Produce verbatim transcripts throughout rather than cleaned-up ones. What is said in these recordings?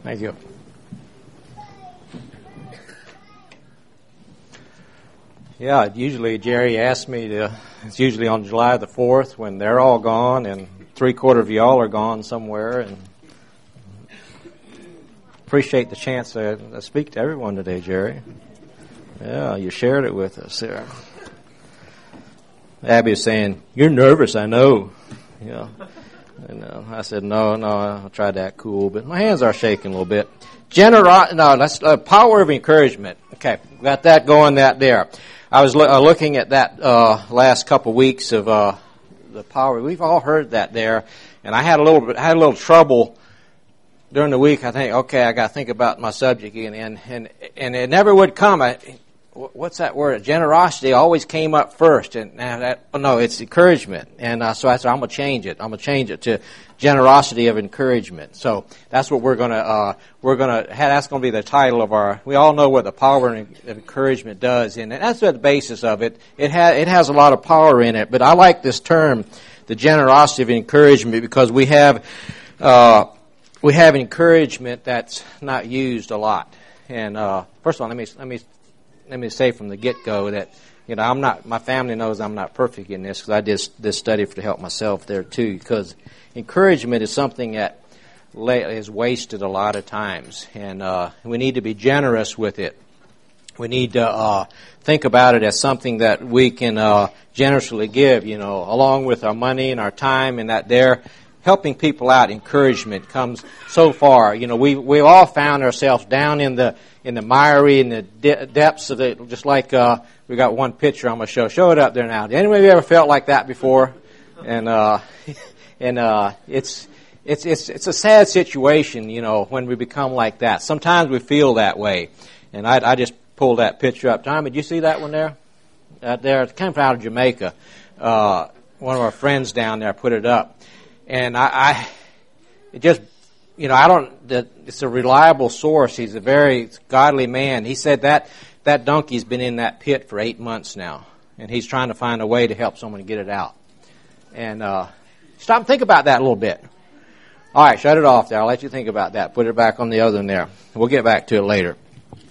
Thank you. Yeah, usually Jerry asks me to, it's usually on July the fourth when they're all gone and three quarter of y'all are gone somewhere, and appreciate the chance to, to speak to everyone today, Jerry. Yeah, you shared it with us there. Abby was saying, "You're nervous, I know." Yeah. And uh, I said, no, no, I'll try to act cool, but my hands are shaking a little bit. Genero- no, that's uh, power of encouragement. Okay, got that going that there. I was lo- uh, looking at that uh, last couple weeks of uh, the power. We've all heard that there, and I had a little bit, had a little trouble during the week. I think, okay, I got to think about my subject again, and and and it never would come. I, what's that word? Generosity always came up first, and now that oh, no, it's encouragement. And uh, so I said, I'm gonna change it. I'm gonna change it to generosity of encouragement. So that's what we're gonna uh, we're gonna have, that's gonna be the title of our. We all know what the power of encouragement does, and that's the basis of it. It has it has a lot of power in it. But I like this term, the generosity of encouragement, because we have uh, we have encouragement that's not used a lot. And uh, first of all, let me let me. Let me say from the get-go that, you know, I'm not, my family knows I'm not perfect in this because I did this study to help myself there too, because encouragement is something that is wasted a lot of times, and uh, we need to be generous with it. We need to uh, think about it as something that we can uh, generously give, you know, along with our money and our time, and that there, helping people out, encouragement comes so far. You know, we we've all found ourselves down in the in the miry, in the de- depths of it, just like uh, we got one picture I'm going to show. Show it up there now. Did anyone of you ever felt like that before? And uh, and uh, it's it's it's it's a sad situation, you know, when we become like that. Sometimes we feel that way. And I, I just pulled that picture up. Tom, did you see that one there? Uh, there, it came out of Jamaica. Uh, one of our friends down there put it up. And I, I, it just, you know, I don't, the, it's a reliable source. He's a very godly man. He said that that donkey's been in that pit for eight months now, and he's trying to find a way to help someone get it out. And uh, stop and think about that a little bit. All right, shut it off there. I'll let you think about that. Put it back on the other one there. We'll get back to it later.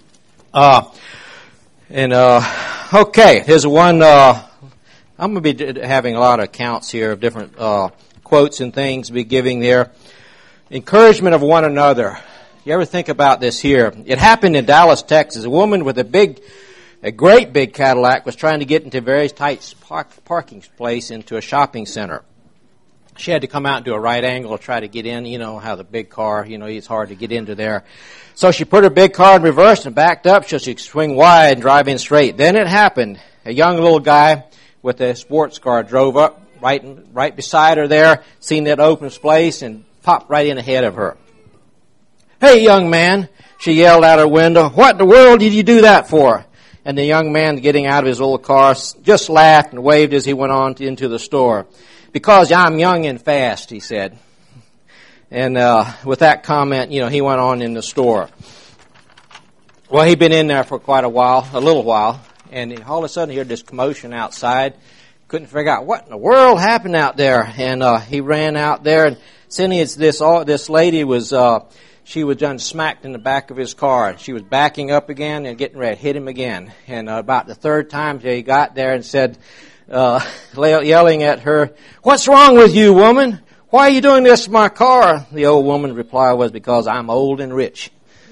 Uh, and, uh, okay, here's one, uh, I'm going to be having a lot of accounts here of different uh quotes and things be giving there. Encouragement of one another. You ever think about this here? It happened in Dallas, Texas. A woman with a big, a great big Cadillac was trying to get into a very tight park, parking place into a shopping center. She had to come out and do a right angle to try to get in. You know how the big car, you know, it's hard to get into there. So she put her big car in reverse and backed up so she could swing wide and drive in straight. Then it happened. A young little guy with a sports car drove up right right beside her there, seen that open space, and popped right in ahead of her. "Hey, young man," she yelled out her window, "what in the world did you do that for?" And the young man, getting out of his little car, just laughed and waved as he went on to, into the store. "Because I'm young and fast," he said. And uh, with that comment, you know, he went on in the store. Well, he'd been in there for quite a while, a little while, and all of a sudden he heard this commotion outside. Couldn't figure out what in the world happened out there, and uh, he ran out there. And suddenly, it's this all this lady was uh, she was done smacked in the back of his car. She was backing up again and getting ready to hit him again. And uh, about the third time, he got there and said, uh, yelling at her, "What's wrong with you, woman? Why are you doing this to my car?" The old woman's reply was, "Because I'm old and rich."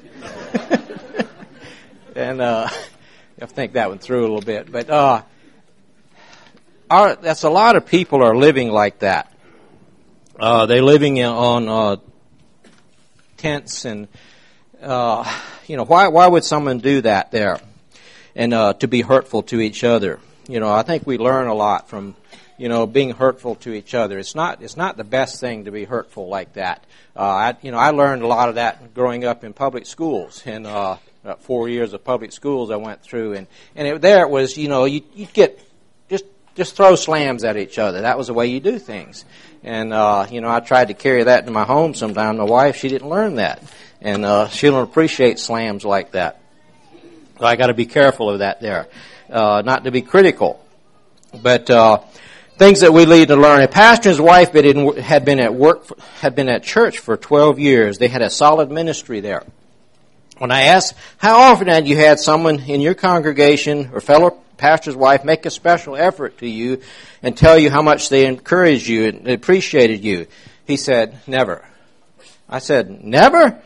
And uh, I think that one through a little bit, but. Uh, Our, that's a lot of people are living like that. Uh, they're living in, on uh, tents, and uh, you know, why why would someone do that there? And uh, to be hurtful to each other. You know, I think we learn a lot from, you know, being hurtful to each other. It's not it's not the best thing to be hurtful like that. Uh, I, you know, I learned a lot of that growing up in public schools, and uh, about four years of public schools I went through, and and it, there it was. You know, you you get just. Just throw slams at each other. That was the way you do things. And, uh, you know, I tried to carry that into my home sometime. My wife, she didn't learn that. And uh, she don't appreciate slams like that. So I got to be careful of that there. Uh, not to be critical. But uh, things that we need to learn. A pastor and his wife had been at work, had been at church for twelve years. They had a solid ministry there. When I asked, how often had you had someone in your congregation or fellow pastor's wife make a special effort to you and tell you how much they encouraged you and appreciated you? He said, never. I said, never?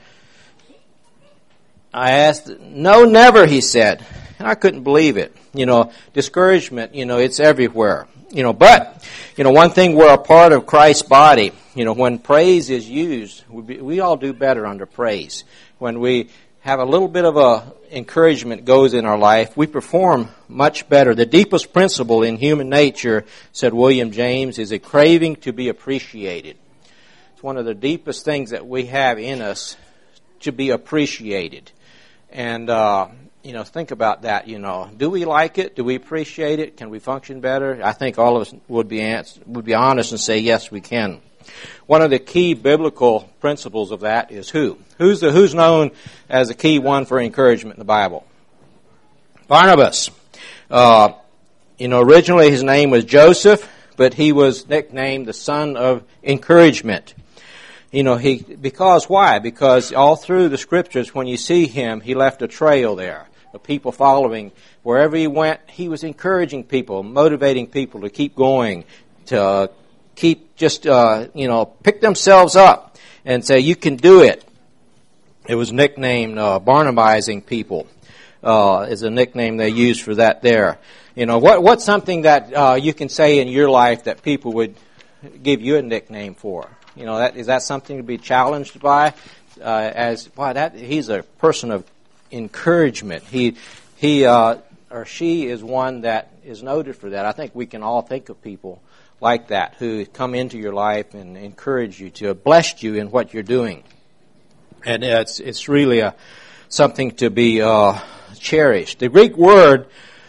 I asked, no, never, he said. And I couldn't believe it. You know, discouragement, you know, it's everywhere. You know, but, you know, one thing, we're a part of Christ's body. You know, when praise is used, we, be, we all do better under praise. When we have a little bit of a encouragement goes in our life, we perform much better. The deepest principle in human nature, said William James, is a craving to be appreciated. It's one of the deepest things that we have in us, to be appreciated. And, uh, you know, think about that, you know. Do we like it? Do we appreciate it? Can we function better? I think all of us would be ans- would be honest and say, yes, we can. One of the key biblical principles of that is who? Who's the, who's known as the key one for encouragement in the Bible? Barnabas. Uh, you know, originally his name was Joseph, but he was nicknamed the son of encouragement. You know, he, because why? Because all through the scriptures, when you see him, he left a trail there of people following. Wherever he went, he was encouraging people, motivating people to keep going, to uh, keep just, uh, you know, pick themselves up and say, you can do it. It was nicknamed uh, Barnabizing people, uh, is a nickname they used for that there. You know, what what's something that uh, you can say in your life that people would give you a nickname for? You know, that is that something to be challenged by? Uh, as wow, that he's a person of encouragement. He he uh, or she is one that is noted for that. I think we can all think of people like that who come into your life and encourage you, to have blessed you in what you're doing, and it's it's really a something to be uh, cherished. The Greek word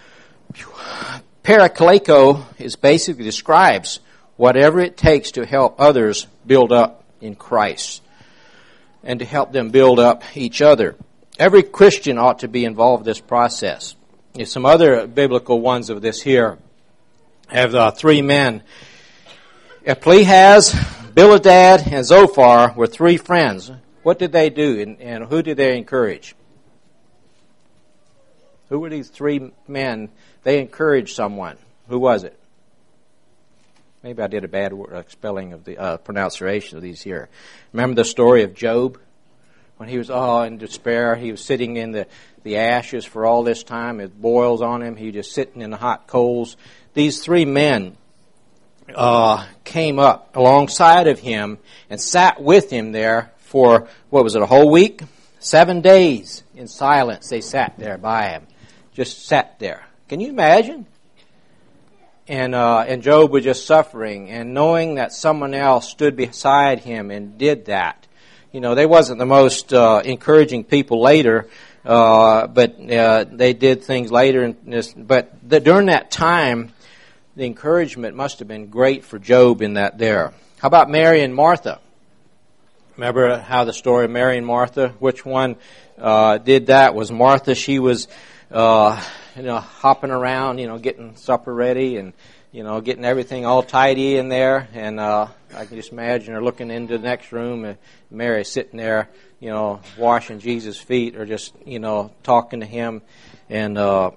parakaleko is basically describes whatever it takes to help others build up in Christ and to help them build up each other. Every Christian ought to be involved in this process. There's some other biblical ones of this here. Have uh, three men. Phinehas, Bildad, and Zophar were three friends. What did they do, and, and who did they encourage? Who were these three men? They encouraged someone. Who was it? Maybe I did a bad word, spelling of the uh, pronunciation of these here. Remember the story of Job? When he was oh in despair, he was sitting in the, the ashes for all this time. It boils on him. He was just sitting in the hot coals. These three men uh, came up alongside of him and sat with him there for, what was it, a whole week? Seven days in silence they sat there by him. Just sat there. Can you imagine? And uh, and Job was just suffering, and knowing that someone else stood beside him and did that. You know, they wasn't the most uh, encouraging people later, uh, but uh, they did things later. And this, but the, during that time, the encouragement must have been great for Job in that there. How about Mary and Martha? Remember how the story of Mary and Martha? Which one uh, did that? Was Martha? She was... Uh, you know, hopping around, you know, getting supper ready and, you know, getting everything all tidy in there. And uh, I can just imagine her looking into the next room and Mary sitting there, you know, washing Jesus' feet or just, you know, talking to him. And uh,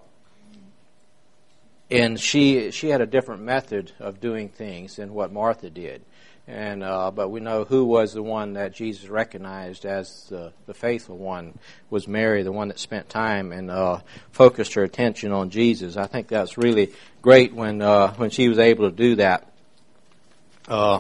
and she she had a different method of doing things than what Martha did. And uh, but we know who was the one that Jesus recognized as the, the faithful one was Mary, the one that spent time and uh, focused her attention on Jesus. I think that's really great when uh, when she was able to do that. Uh,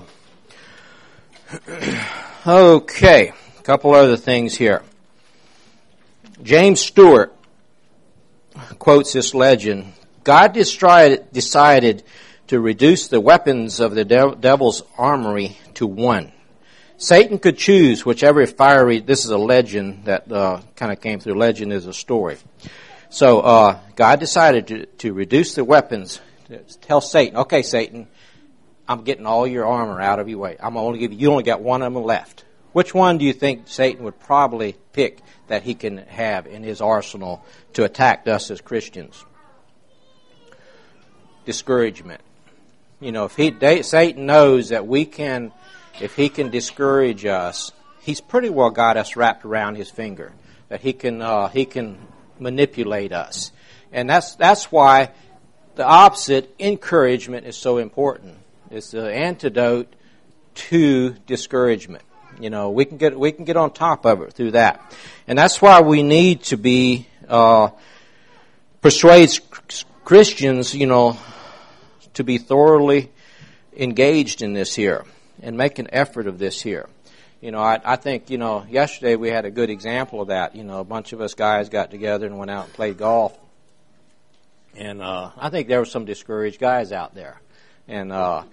okay, a couple other things here. James Stewart quotes this legend. God decided, decided to reduce the weapons of the de- devil's armory to one. Satan could choose whichever fiery, this is a legend that uh, kind of came through, legend is a story. So uh, God decided to, to reduce the weapons, to tell Satan, okay Satan, I'm getting all your armor out of your way. I'm only giving you only got one of them left. Which one do you think Satan would probably pick that he can have in his arsenal to attack us as Christians? Discouragement. You know, if he they, Satan knows that we can, if he can discourage us, he's pretty well got us wrapped around his finger. That he can uh, he can manipulate us, and that's that's why the opposite, encouragement, is so important. It's the antidote to discouragement. You know, we can get we can get on top of it through that, and that's why we need to be uh, persuade Christians, you know, to be thoroughly engaged in this here and make an effort of this here. You know, I, I think, you know, yesterday we had a good example of that. You know, a bunch of us guys got together and went out and played golf. And uh, I think there were some discouraged guys out there. And uh,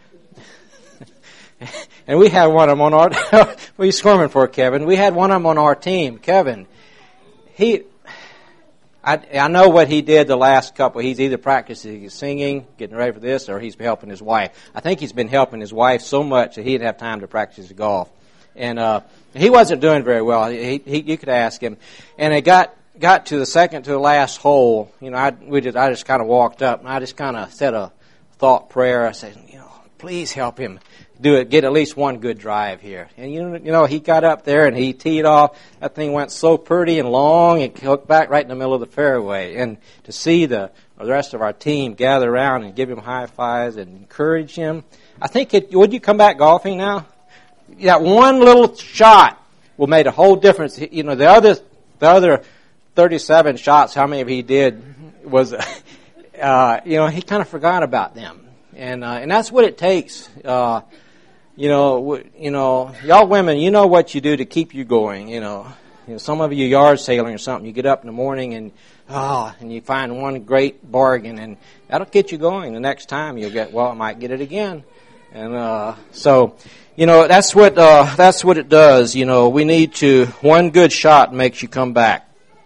and we had one of them on our... what are you squirming for, Kevin? We had one of them on our team. Kevin, he... I, I know what he did the last couple. He's either practicing singing, getting ready for this, or he's helping his wife. I think he's been helping his wife so much that he didn't have time to practice golf. And uh, he wasn't doing very well. He, he, you could ask him. And it got got to the second to the last hole. You know, I we just I just kind of walked up and I just kind of said a thought prayer. I said, you know, please help him do it, get at least one good drive here. And you know, you know, he got up there and he teed off. That thing went so pretty and long, and hooked back right in the middle of the fairway. And to see the the rest of our team gather around and give him high fives and encourage him, I think it. Would you come back golfing now? That one little shot will make a whole difference. You know, the other the other thirty-seven shots, how many of he did was, uh, you know, he kind of forgot about them. And uh, and that's what it takes. Uh, you know, you know, y'all women, you know what you do to keep you going. You know, you know, some of you yard sailing or something. You get up in the morning and oh, and you find one great bargain, and that'll get you going. The next time you'll get, well, I might get it again. And uh, so, you know, that's what uh, that's what it does. You know, we need to, one good shot makes you come back.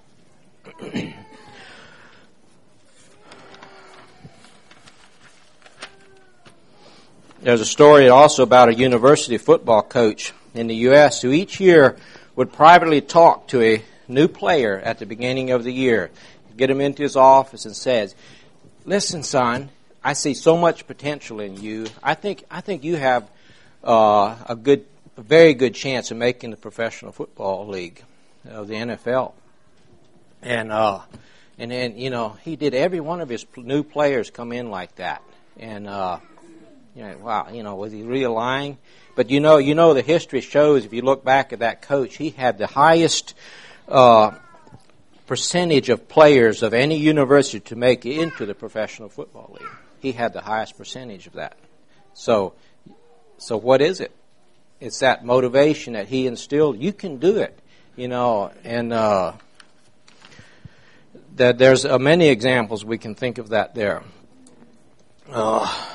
There's a story also about a university football coach in the U S who each year would privately talk to a new player at the beginning of the year, get him into his office and says, "Listen, son, I see so much potential in you. I think I think you have uh, a good, a very good chance of making the Professional Football League of the N F L." And uh, and then you know he did every one of his new players come in like that, and uh, you know, wow, you know, was he really lying? But you know, you know, the history shows if you look back at that coach, he had the highest uh, percentage of players of any university to make it into the Professional Football League. He had the highest percentage of that. So, so what is it? It's that motivation that he instilled. You can do it, you know, and uh, that there's uh, many examples we can think of that there. Uh,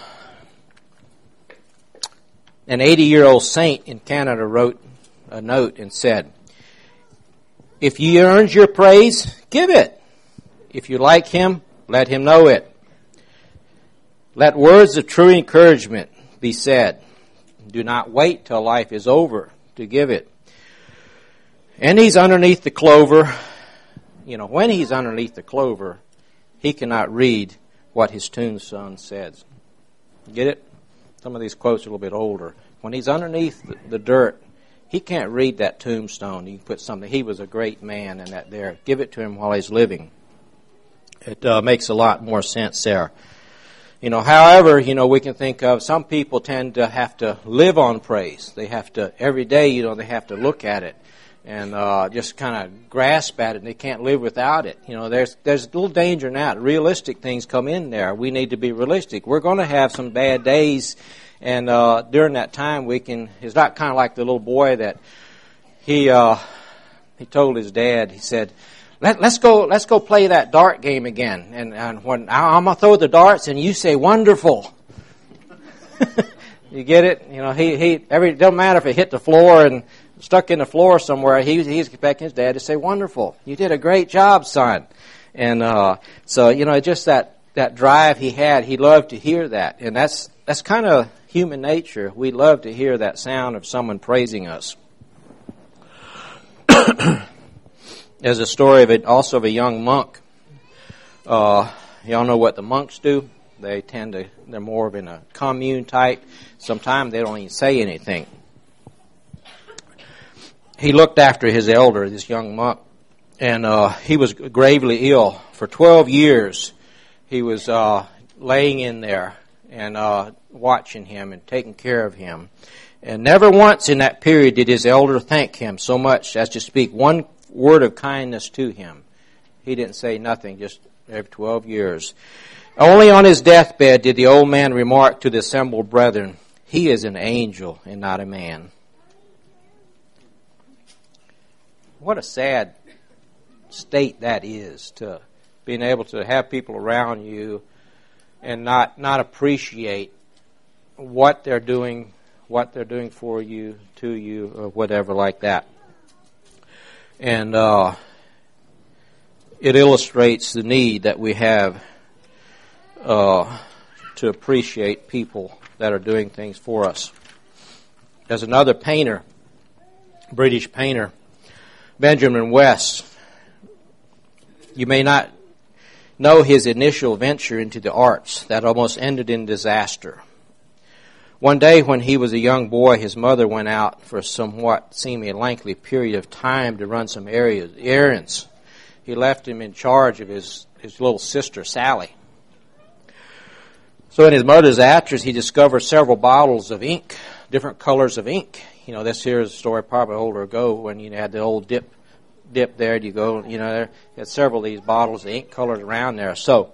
an eighty-year-old saint in Canada wrote a note and said, "If he earns your praise, give it. If you like him, let him know it. Let words of true encouragement be said. Do not wait till life is over to give it." And he's underneath the clover. You know, when he's underneath the clover, he cannot read what his tombstone says. Get it? Some of these quotes are a little bit older. When he's underneath the, the dirt, he can't read that tombstone. You can put something, he was a great man, and that there. Give it to him while he's living. It uh, makes a lot more sense there. You know, however, you know, we can think of some people tend to have to live on praise. They have to, every day, you know, they have to look at it and uh, just kind of grasp at it, and they can't live without it. You know, there's there's a little danger in that. Realistic things come in there. We need to be realistic. We're going to have some bad days, and uh, during that time we can, it's not kind of like the little boy that he uh, he told his dad, he said, Let, let's go. Let's go play that dart game again. And, and when I'm gonna throw the darts, and you say "wonderful," you get it. You know, he he. Every doesn't matter if it hit the floor and stuck in the floor somewhere. He he's expecting his dad to say "wonderful." You did a great job, son. And uh, so you know, just that that drive he had. He loved to hear that, and that's that's kind of human nature. We love to hear that sound of someone praising us. There's a story of it, also of a young monk. Uh, y'all know what the monks do? They tend to, they're more of in a commune type. Sometimes they don't even say anything. He looked after his elder, this young monk, and uh, he was gravely ill. For twelve years, he was uh, laying in there and uh, watching him and taking care of him. And never once in that period did his elder thank him so much as to speak one word of kindness to him. He didn't say nothing, just every twelve years. Only on his deathbed did the old man remark to the assembled brethren, "He is an angel and not a man." What a sad state that is, to being able to have people around you and not not appreciate what they're doing, what they're doing for you, to you, or whatever like that. And uh, it illustrates the need that we have uh, to appreciate people that are doing things for us. There's another painter, British painter, Benjamin West. You may not know his initial venture into the arts that almost ended in disaster. One day when he was a young boy, his mother went out for a somewhat seemingly lengthy period of time to run some areas, errands. He left him in charge of his, his little sister, Sally. So in his mother's absence, he discovered several bottles of ink, different colors of ink. You know, this here is a story probably older ago when you had the old dip dip there. You go, you know, there you had several of these bottles of ink colors around there. So,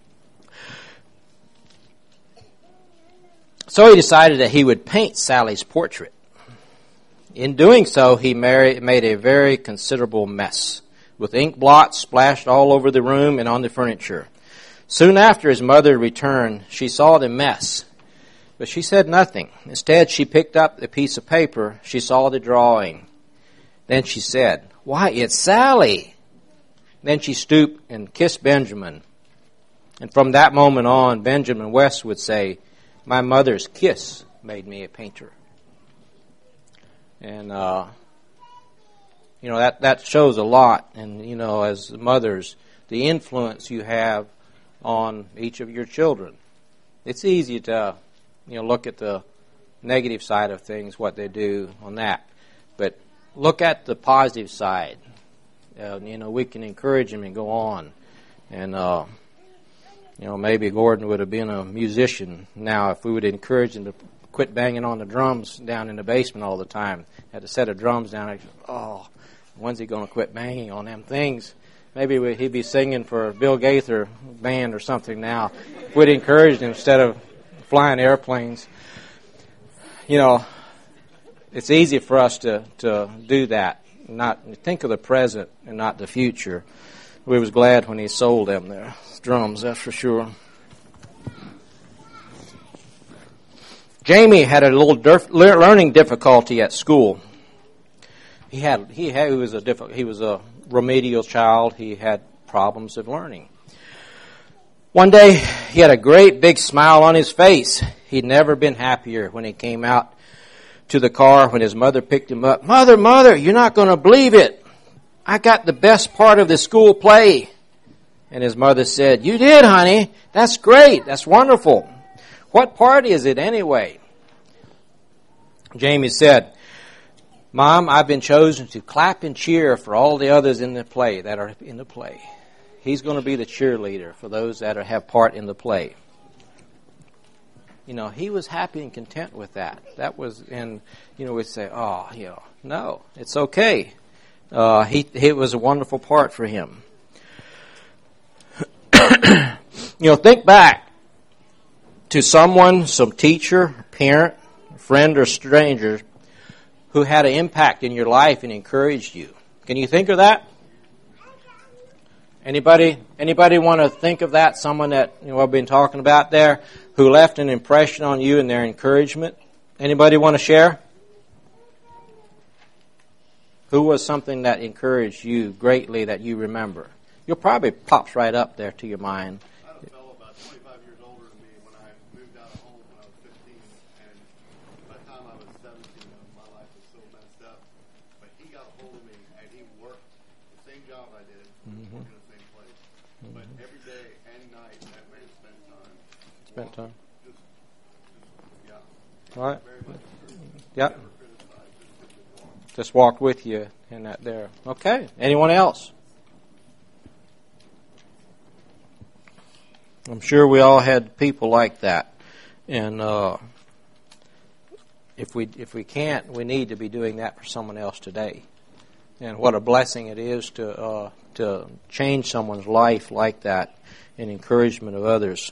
so he decided that he would paint Sally's portrait. In doing so, he made a very considerable mess, with ink blots splashed all over the room and on the furniture. Soon after his mother returned, she saw the mess, but she said nothing. Instead, she picked up the piece of paper. She saw the drawing. Then she said, "Why, it's Sally." Then she stooped and kissed Benjamin. And from that moment on, Benjamin West would say, "My mother's kiss made me a painter." And, uh, you know, that, that shows a lot. And, you know, as mothers, the influence you have on each of your children. It's easy to, you know, look at the negative side of things, what they do on that. But look at the positive side. Uh, you know, we can encourage them and go on. And, uh, you know, maybe Gordon would have been a musician now if we would encourage him to quit banging on the drums down in the basement all the time. Had a set of drums down there. Oh, when's he going to quit banging on them things? Maybe he'd be singing for Bill Gaither band or something now. We'd encourage him instead of flying airplanes. You know, it's easy for us to, to do that. Not think of the present and not the future. We was glad when he sold them their drums, that's for sure. Jamie had a little dif- learning difficulty at school. He had he had he was a diff- he was a remedial child. He had problems of learning. One day he had a great big smile on his face. He'd never been happier when he came out to the car when his mother picked him up. "Mother, mother, you're not going to believe it. I got the best part of the school play." And his mother said, "You did, honey. That's great. That's wonderful. What part is it anyway?" Jamie said, "Mom, I've been chosen to clap and cheer for all the others in the play that are in the play." He's going to be the cheerleader for those that are, have part in the play. You know, he was happy and content with that. That was, and, you know, we'd say, oh, you know, no, it's okay. Uh, he, it was a wonderful part for him. You know, think back to someone, some teacher, parent, friend, or stranger who had an impact in your life and encouraged you. Can you think of that? Anybody anybody want to think of that? Someone that, you know, I've been talking about there who left an impression on you and their encouragement? Anybody want to share? Who was something that encouraged you greatly that you remember? You'll probably pops right up there to your mind. I had a fellow about twenty-five years older than me when I moved out of home when I was fifteen, and by the time I was seventeen, my life was so messed up. But he got a hold of me, and he worked the same job I did, mm-hmm. working in the same place. Mm-hmm. But every day and night, that man spent time spent time. Just, just yeah. All right. Very much. Yep. Never criticized, just, just walked. Just walked with you in that there. Okay. Anyone else? I'm sure we all had people like that. And uh, if we if we can't, we need to be doing that for someone else today. And what a blessing it is to uh, to change someone's life like that in encouragement of others.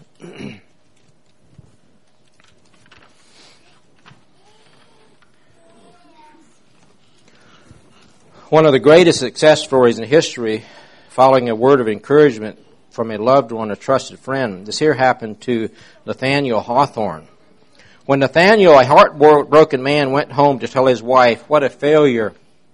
One of the greatest success stories in history, following a word of encouragement from a loved one, a trusted friend. This here happened to Nathaniel Hawthorne. When Nathaniel, a heartbroken man, went home to tell his wife what a failure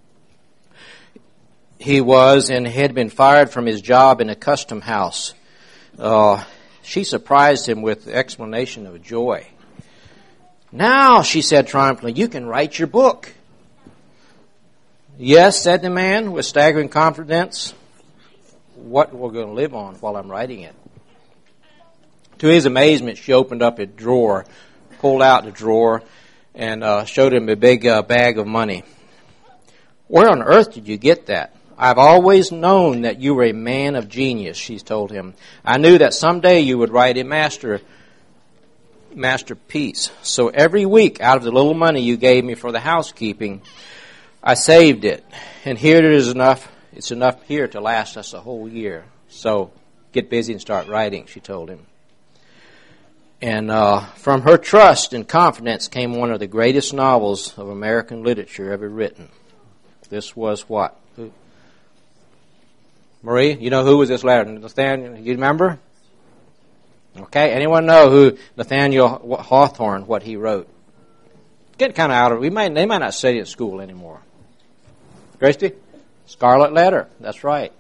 he was and had been fired from his job in a custom house, uh, she surprised him with the explanation of joy. "Now," she said triumphantly, "you can write your book." "Yes," said the man with staggering confidence. "What we're going to live on while I'm writing it." To his amazement, she opened up a drawer, pulled out the drawer, and uh, showed him a big uh, bag of money. "Where on earth did you get that?" "I've always known that you were a man of genius," she told him. "I knew that someday you would write a master masterpiece. So every week, out of the little money you gave me for the housekeeping, I saved it. And here it is enough. It's enough here to last us a whole year. So get busy and start writing," she told him. And uh, from her trust and confidence came one of the greatest novels of American literature ever written. This was what? Who? Marie, you know who was this letter? Nathaniel, you remember? Okay, anyone know who Nathaniel Hawthorne, what he wrote? Get kind of out of it. We might, they might not study at school anymore. Christy? Scarlet Letter. That's right.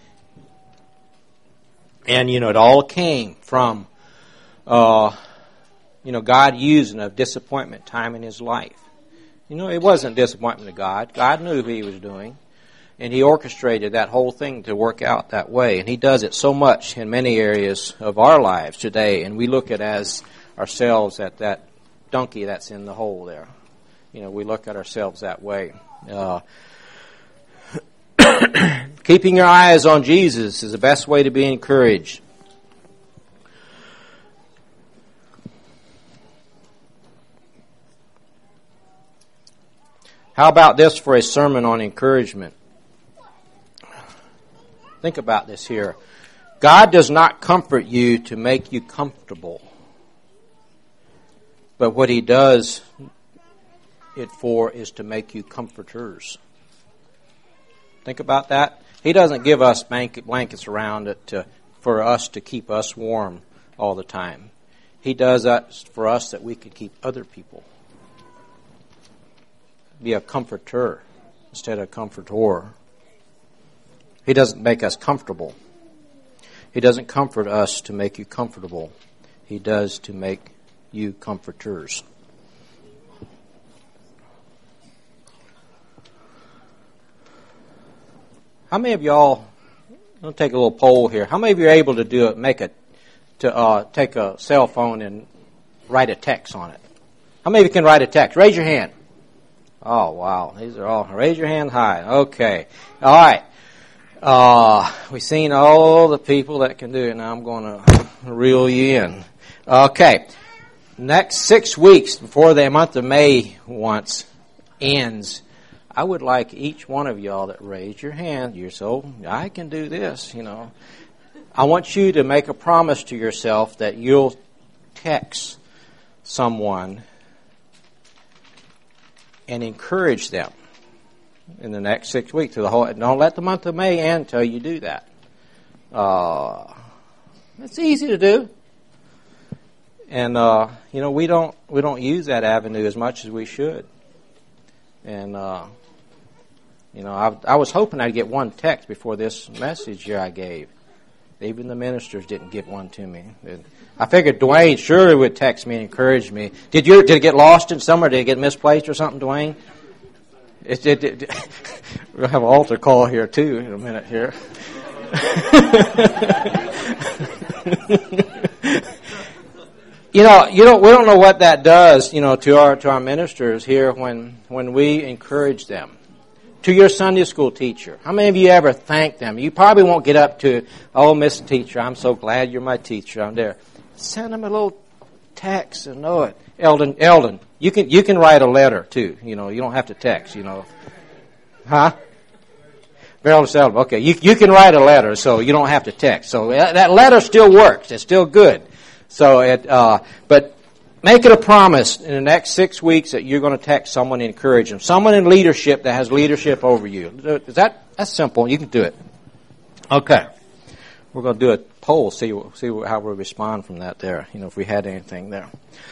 And, you know, it all came from, uh, you know, God using a disappointment time in his life. You know, it wasn't disappointment to God. God knew who he was doing. And he orchestrated that whole thing to work out that way. And he does it so much in many areas of our lives today. And we look at as ourselves at that donkey that's in the hole there. You know, we look at ourselves that way. Uh, keeping your eyes on Jesus is the best way to be encouraged. How about this for a sermon on encouragement? Think about this here. God does not comfort you to make you comfortable. But what he does it for is to make you comforters. Think about that. He doesn't give us blankets around it to, for us to keep us warm all the time. He does that for us that we could keep other people. Be a comforter instead of comfortor. He doesn't make us comfortable. He doesn't comfort us to make you comfortable. He does to make you comforters. How many of y'all, I'll take a little poll here. How many of you are able to do it, make a, to uh, take a cell phone and write a text on it? How many of you can write a text? Raise your hand. Oh, wow. These are all, raise your hand high. Okay. All right. Uh, we've seen all the people that can do it. Now I'm going to reel you in. Okay. Next six weeks before the month of May once ends, I would like each one of y'all that raised your hand, you're so, I can do this, you know. I want you to make a promise to yourself that you'll text someone and encourage them in the next six weeks. The whole, don't let the month of May end until you do that. Uh, it's easy to do. And, uh, you know, we don't we don't use that avenue as much as we should. And, uh, you know, I, I was hoping I'd get one text before this message here I gave. Even the ministers didn't give one to me. I figured Dwayne surely would text me and encourage me. Did you? Did it get lost in somewhere? Did it get misplaced or something, Dwayne? It, it, it, it, we'll have an altar call here, too, in a minute here. You know, you don't. We don't know what that does, you know, to our to our ministers here when when we encourage them. To your Sunday school teacher, how many of you ever thank them? You probably won't get up to, oh, Miss Teacher, I'm so glad you're my teacher. I'm there. Send them a little text and know it. Eldon, Eldon, you can you can write a letter too. You know, you don't have to text. You know, huh? Very seldom. Okay, you you can write a letter, so you don't have to text. So that letter still works. It's still good. So it, uh, but make it a promise in the next six weeks that you're going to text someone and encourage them. Someone in leadership that has leadership over you. Is that that's simple? You can do it. Okay, we're going to do a poll. See see how we respond from that. There, you know, if we had anything there.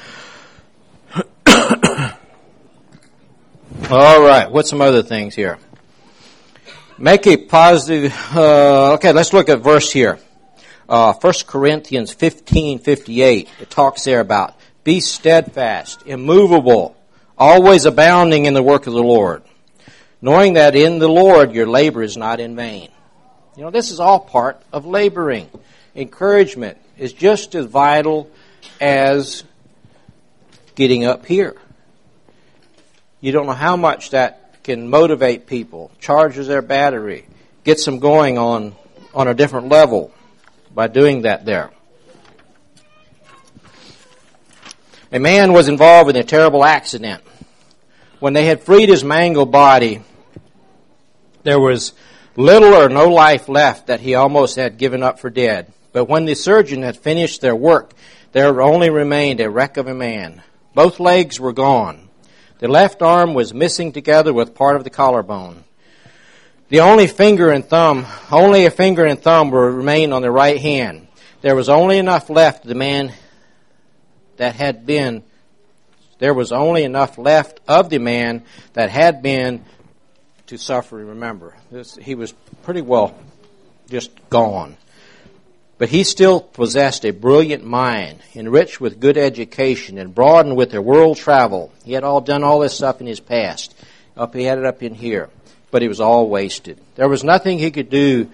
All right. What's some other things here? Make a positive. Uh, okay, let's look at verse here. Uh, First Corinthians fifteen fifty-eight. It talks there about be steadfast, immovable, always abounding in the work of the Lord, knowing that in the Lord your labor is not in vain. You know, this is all part of laboring. Encouragement is just as vital as getting up here. You don't know how much that can motivate people, charges their battery, gets them going on, on a different level by doing that there. A man was involved in a terrible accident. When they had freed his mangled body, there was little or no life left that he almost had given up for dead. But when the surgeon had finished their work, there only remained a wreck of a man. Both legs were gone. The left arm was missing together with part of the collarbone. The only finger and thumb, only a finger and thumb were remained on the right hand. There was only enough left of the man that had been, there was only enough left of the man that had been to suffer and remember. This, he was pretty well just gone. But he still possessed a brilliant mind, enriched with good education and broadened with their world travel. He had all done all this stuff in his past. Up, he had it up in here. But it was all wasted. There was nothing he could do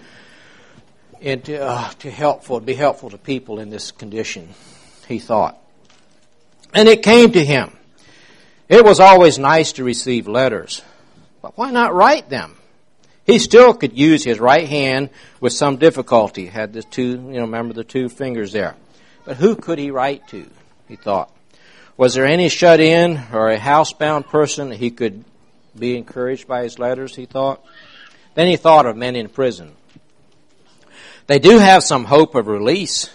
in to, uh, to helpful, be helpful to people in this condition, he thought. And it came to him. It was always nice to receive letters, but why not write them? He still could use his right hand with some difficulty. Had the two, you know, remember the two fingers there. But who could he write to? He thought. Was there any shut-in or a housebound person that he could be encouraged by his letters, he thought? Then he thought of men in prison. They do have some hope of release,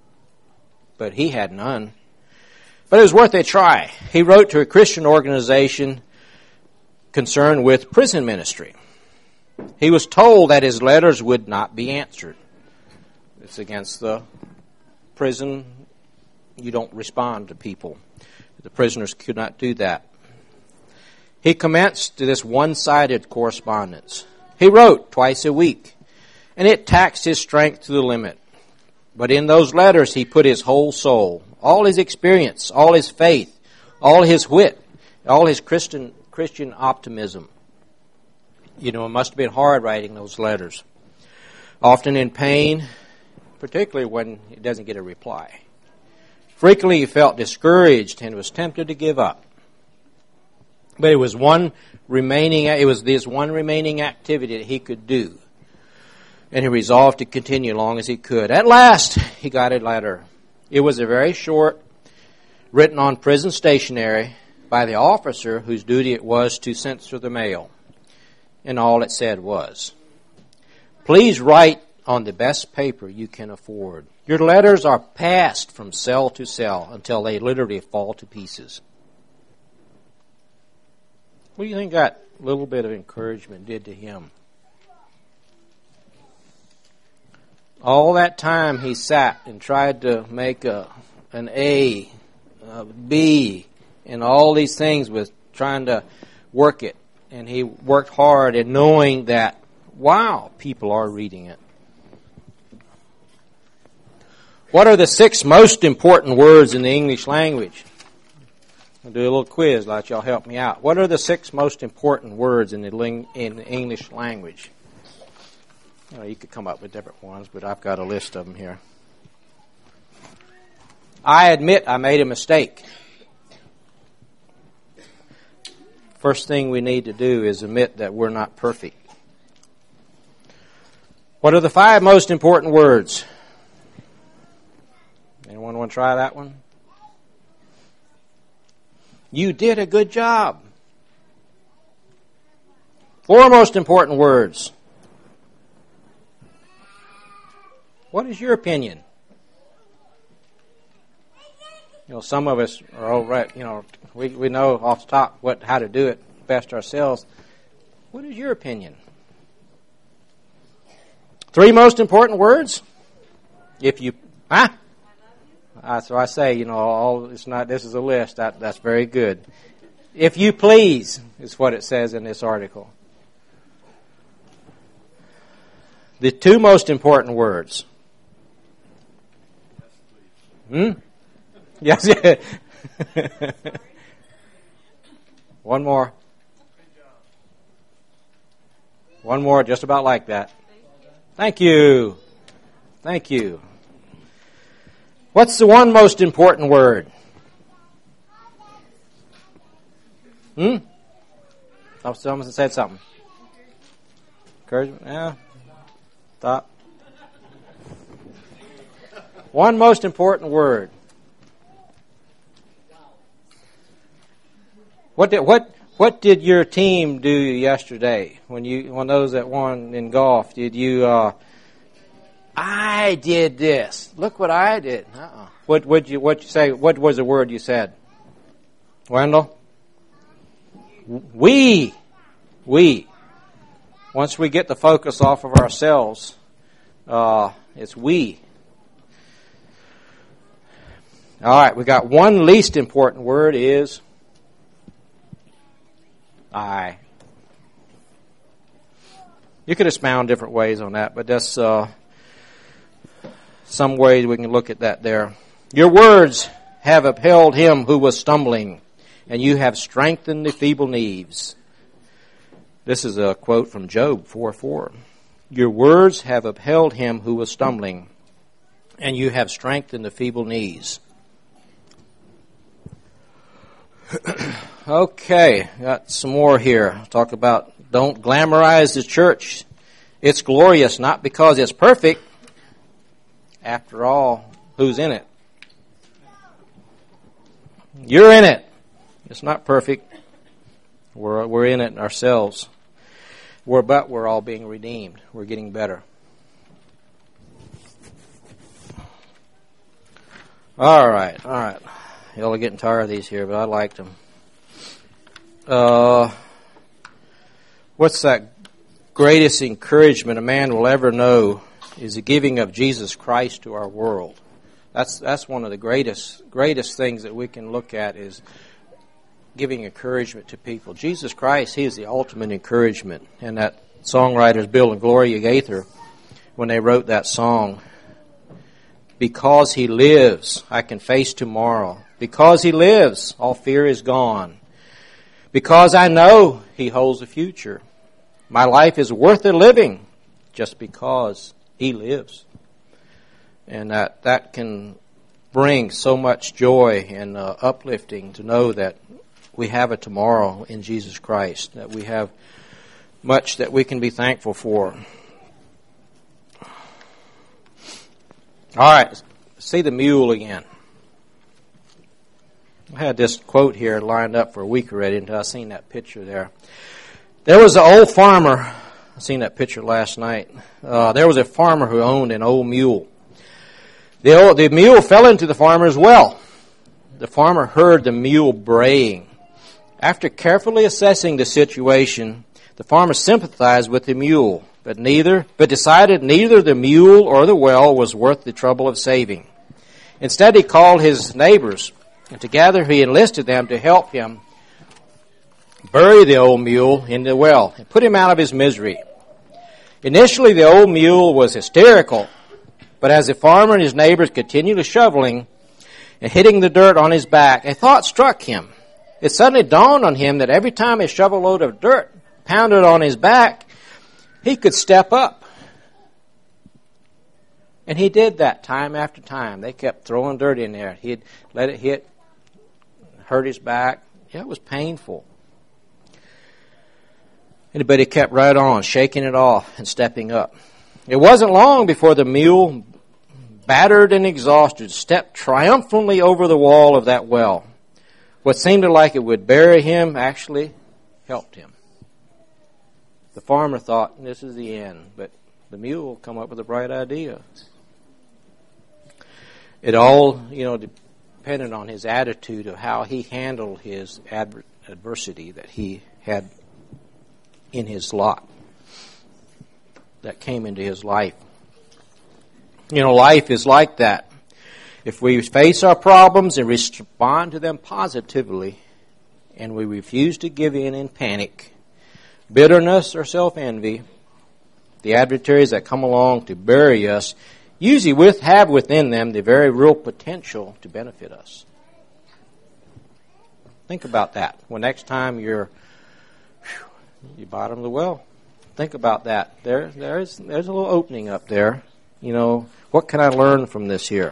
but he had none. But it was worth a try. He wrote to a Christian organization concerned with prison ministry. He was told that his letters would not be answered. It's against the prison. You don't respond to people. The prisoners could not do that. He commenced this one-sided correspondence. He wrote twice a week, and it taxed his strength to the limit. But in those letters, he put his whole soul, all his experience, all his faith, all his wit, all his Christian Christian optimism. You know, it must have been hard writing those letters. Often in pain, particularly when he doesn't get a reply. Frequently he felt discouraged and was tempted to give up. But it was one remaining, it was this one remaining activity that he could do. And he resolved to continue as long as he could. At last, he got a letter. It was a very short, written on prison stationery by the officer whose duty it was to censor the mail. And all it said was, please write on the best paper you can afford. Your letters are passed from cell to cell until they literally fall to pieces. What do you think that little bit of encouragement did to him? All that time he sat and tried to make a an A, a B, and all these things with trying to work it. And he worked hard in knowing that, wow, people are reading it. What are the six most important words in the English language? I'll do a little quiz, let y'all help me out. What are the six most important words in the ling- in the English language? You know, you could come up with different ones, but I've got a list of them here. I admit I made a mistake. First thing we need to do is admit that we're not perfect. What are the five most important words? Anyone want to try that one? You did a good job. Four most important words. What is your opinion? You know, some of us are all right. You know, we we know off the top what how to do it best ourselves. What is your opinion? Three most important words. If you, huh? Uh, so I say, you know, all it's not. This is a list. That that's very good. If you please, is what it says in this article. The two most important words. Hmm. Yes. One more. One more, just about like that. Thank you. Thank you. What's the one most important word? Hmm? Oh, someone said something. Encouragement? Yeah. Thought. One most important word. What did what what did your team do yesterday when you when those that won in golf? Did you? Uh, I did this. Look what I did. Uh-uh. What would you what you say? What was the word you said? Wendell? We, we. Once we get the focus off of ourselves, uh, it's we. All right, we got one least important word is I. You could expound different ways on that, but that's uh, some ways we can look at that there. Your words have upheld him who was stumbling, and you have strengthened the feeble knees. This is a quote from Job four four. Your words have upheld him who was stumbling, and you have strengthened the feeble knees. Okay, got some more here. Talk about don't glamorize the church. It's glorious not because it's perfect. After all, who's in it? You're in it. It's not perfect. We're we're in it ourselves. We're but we're all being redeemed. We're getting better. All right, all right. Y'all are getting tired of these here, but I liked them. Uh, what's that greatest encouragement a man will ever know is the giving of Jesus Christ to our world. That's that's one of the greatest greatest things that we can look at is giving encouragement to people. Jesus Christ, He is the ultimate encouragement. And that songwriters Bill and Gloria Gaither, when they wrote that song, because He lives, I can face tomorrow. Because He lives, all fear is gone. Because I know He holds the future. My life is worth the living just because He lives. And that, that can bring so much joy and uh, uplifting to know that we have a tomorrow in Jesus Christ, that we have much that we can be thankful for. All right, see the mule again. I had this quote here lined up for a week already until I seen that picture there. There was an old farmer. I seen that picture last night. Uh, there was a farmer who owned an old mule. The, old, the mule fell into the farmer's well. The farmer heard the mule braying. After carefully assessing the situation, the farmer sympathized with the mule, but neither, but decided neither the mule or the well was worth the trouble of saving. Instead, he called his neighbors, and together he enlisted them to help him bury the old mule in the well and put him out of his misery. Initially, the old mule was hysterical, but as the farmer and his neighbors continued shoveling and hitting the dirt on his back, a thought struck him. It suddenly dawned on him that every time a shovel load of dirt pounded on his back, he could step up And he did that time after time. They kept throwing dirt in there. He'd let it hit, hurt his back. Yeah, it was painful. But he kept right on, shaking it off and stepping up. It wasn't long before the mule, battered and exhausted, stepped triumphantly over the wall of that well. What seemed like it would bury him actually helped him. The farmer thought, this is the end, but the mule come up with a bright idea. It all, you know, depended on his attitude of how he handled his adver- adversity that he had in his lot, that came into his life. You know, life is like that. If we face our problems and respond to them positively, and we refuse to give in in panic, bitterness, or self-envy, the adversaries that come along to bury us usually with, have within them the very real potential to benefit us. Think about that. When next time you're whew, you bottom of the well, think about that. There, there's there's a little opening up there. You know, what can I learn from this here?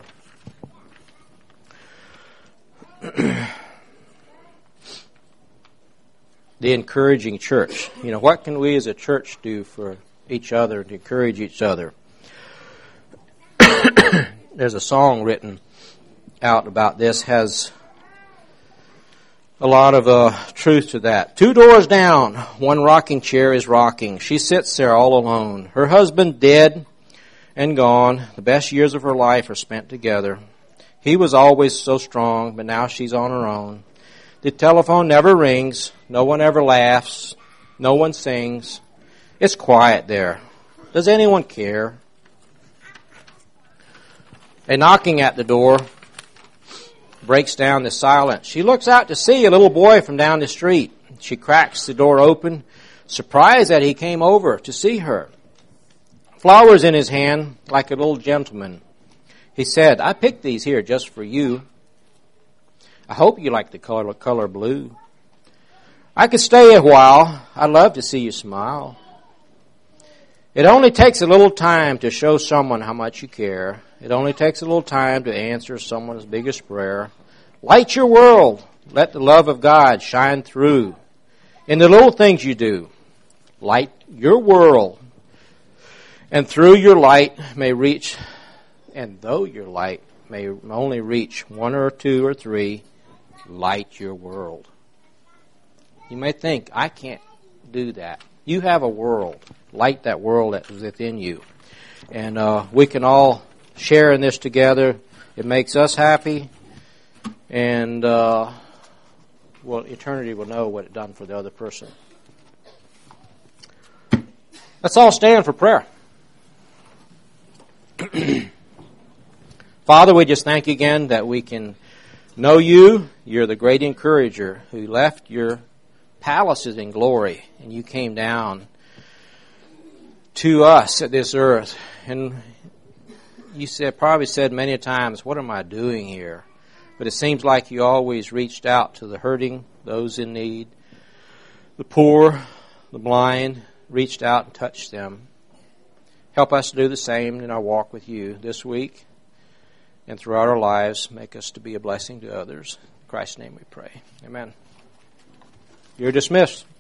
The encouraging church. You know, what can we as a church do for each other to encourage each other? There's a song written out about this, has a lot of uh, truth to that. Two doors down, one rocking chair is rocking. She sits there all alone. Her husband dead and gone. The best years of her life are spent together. He was always so strong, but now she's on her own. The telephone never rings. No one ever laughs. No one sings. It's quiet there. Does anyone care? A knocking at the door breaks down the silence. She looks out to see a little boy from down the street. She cracks the door open, surprised that he came over to see her. Flowers in his hand, like a little gentleman. He said, I picked these here just for you. I hope you like the color, color blue. I could stay a while. I'd love to see you smile. It only takes a little time to show someone how much you care. It only takes a little time to answer someone's biggest prayer. Light your world. Let the love of God shine through. In the little things you do, light your world. And through your light may reach, and though your light may only reach one or two or three, light your world. You may think, I can't do that. You have a world. Light that world that is within you. And uh, we can all share in this together. It makes us happy. And, uh, well, eternity will know what it done for the other person. Let's all stand for prayer. Father, we just thank you again that we can know you. You're the great encourager who left your palaces in glory, and you came down to us at this earth. And you said, probably said many times, what am I doing here? But it seems like you always reached out to the hurting, those in need, the poor, the blind, reached out and touched them. Help us to do the same in our walk with you this week and throughout our lives. Make us to be a blessing to others. In Christ's name we pray. Amen. You're dismissed.